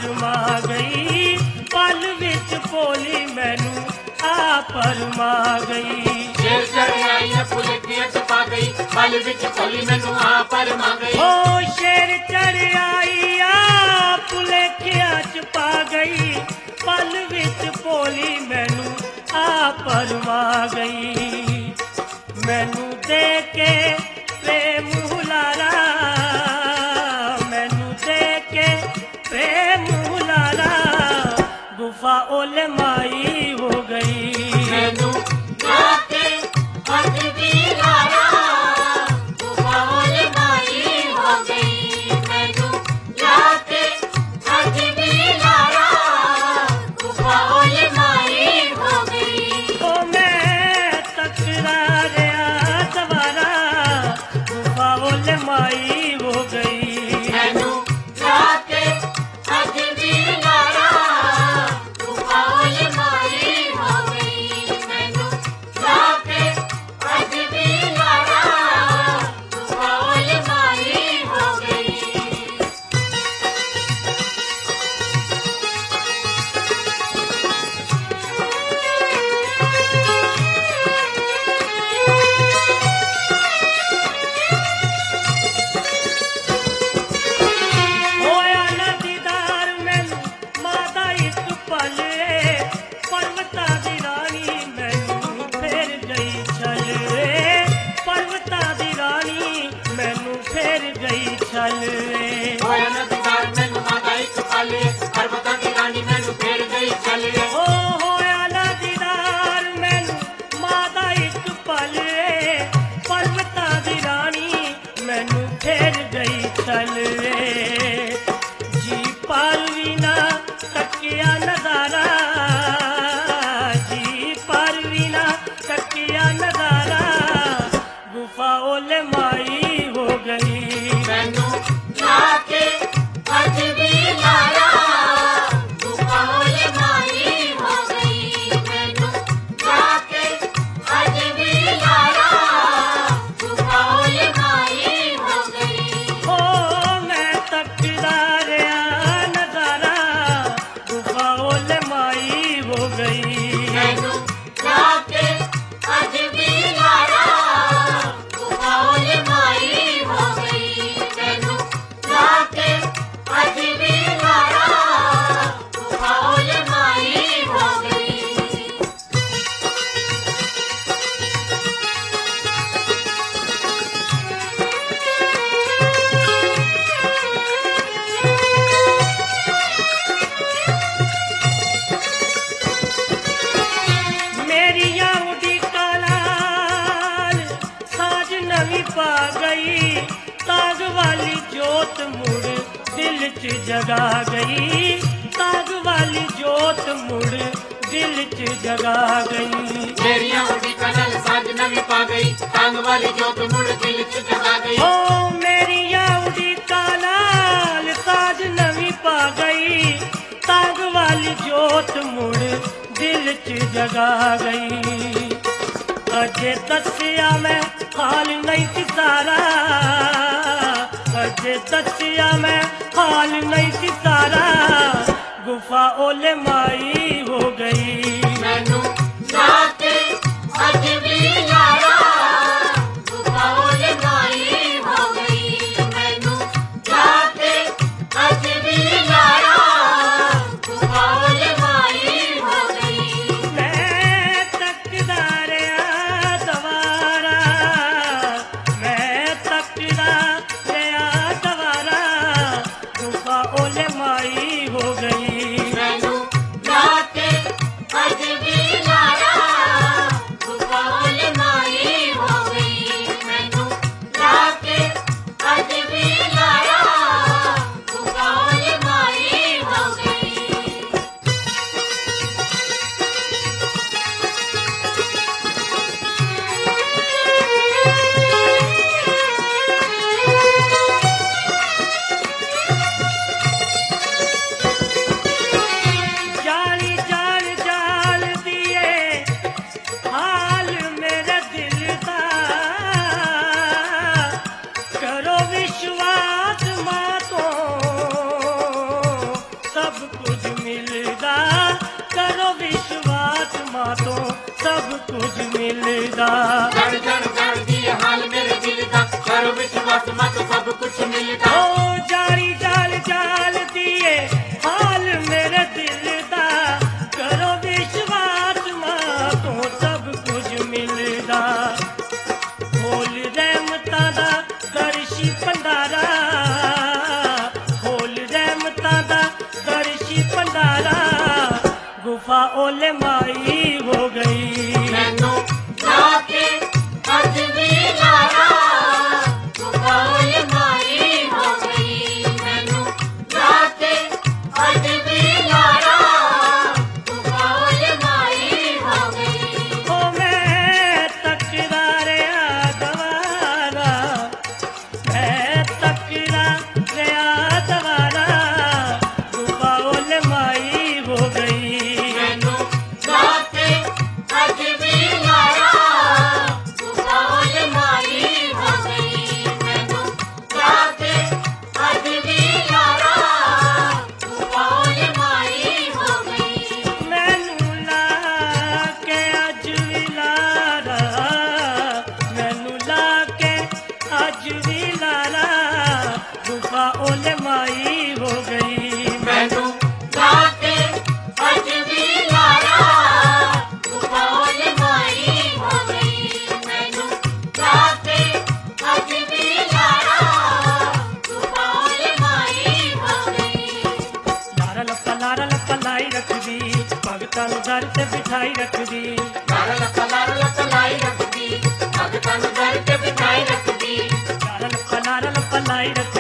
परमा गई, पल विच भोली मैनू आ परमा गई। शेर चढ़ पुलखिया च पा गई, पल विच भोली मैनू आ परमा गई। ओ शेर चढ़ आई आ पुलखिया च पा गई, पल विच भोली मैनू आ परमा गई। मैनू दे के प्रेम हुलारा, मैनू दे के प्रेम हुलारा, गुफा ओले माई हो गई। मैनू जाके अज भी लारा, गुफा ओले माई हो गई। मैनू जाके अज भी लारा, गुफा ओले माई हो गई। ओ मैं तकरारिया सवारा, गुफा ओले माई हो गई। मैनू जाके अज भी लारा, गुफा ओले माई हो गई। मैनू जाके अज भी लारा, गुफा ओले माई हो गई। होया ना दीदार मैनू मादा इक पल, पर्वता दी रानी मैनू फेर गई छल, पर्वता दी रानी मैनू फेर गई छल। होया ना दीदार मैनू मादा इक पल, पर्वतां दी रानी मैनू फेर गई छल। ओ होया ना दीदार मैनू मादा इक पल, पर्वता दी रानी मैनू फेर गई छल। जी पाल भी ना तकिया नजारा, जी पाल भी ना तकिया नजारा, गुफा ओले माई हो गई। मैनू जाके अज भी लारा, गुफा ओले माई हो गई। मैनू जाके अज भी लारा, गुफा ओले माई हो गई। ओ मैं तकरारिया नजारा, गुफा ओले माई हो गई। मैनू जाके अज भी लारा, गुफा ओले माई हो गई। मैनू जाके अज भी लारा, गुफा ओले माई हो गई। मेरिया उड़ी कालाल साज नवी पा गई, ताग वाली जोत मुड़ दिल च जगा गई, ताग वाली जोत मुड़ दिल च जगा गई। मेरिया उड़ी कनल साज नवी पा गई, टांग वाली जोत मुड़ दिल च जगा गई। ओ मेरिया उड़ी कालाल साज नवी पा गई, ताग वाली जोत मुड़ दिल च जगा गई। अजे दसिया मैं हाल नहीं सी सारा, अजे दसिया मैं हाल नहीं सी सारा, गुफा ओले माई हो गई। मैनू जाके अज भी लारा, गुफा ओले माई हो गई। मैनू जाके अज भी लारा, गुफा ओले माई हो गई। मैं तकदारिया सवारा, मैं तकदारिया सवारा, गुफा ओले माई हो गई। मैनू जाके तो सब कुछ मिलदा। जड़ जड़ जड़ दी हाल मेरे दिल दा, करो विश्वास मत सब कुछ मिलदा। ओ जारी जाल जाल दिए हाल मेरे दिल दा, करो विश्वास मां तो सब कुछ मिलदा। खोल रहमतां दा दर्शी भंडारा, खोल रहमतां दा दर्शी भंडारा, गुफा ओले माई हो गई। मैनू लाके अज भी लारा, गुफा ओले माई हो गई। मैनू लाके अज भी लारा, गुफा ओले माई हो गई। ओ मैं तकरा रहा दवारा, मैं तकरा रहा दवारा, गुफा ओले माई हो गई। मैनू लाके अज भी लारा, गुफा ओले माई हो गई। मैनू लाके अज भी लारा, गुफा ओले माई हो गई। मैनू ला के अज भी लारा, मैनू ला के अज भी लारा, गुफा ओले माई हो गई। मैनू लाके अज भी लारा, गुफा ओले माई हो गई। मैनू लाके अज भी लारा, गुफा ओले माई हो गई। लारा लप्पा लाई रखदी, भगतां नूं दर ते बिठाई रखदी। लारा लप्पा लाई रखदी, भगतां नूं दर ते बिठाई रखदी। लारा लप्पा लाई रखदी,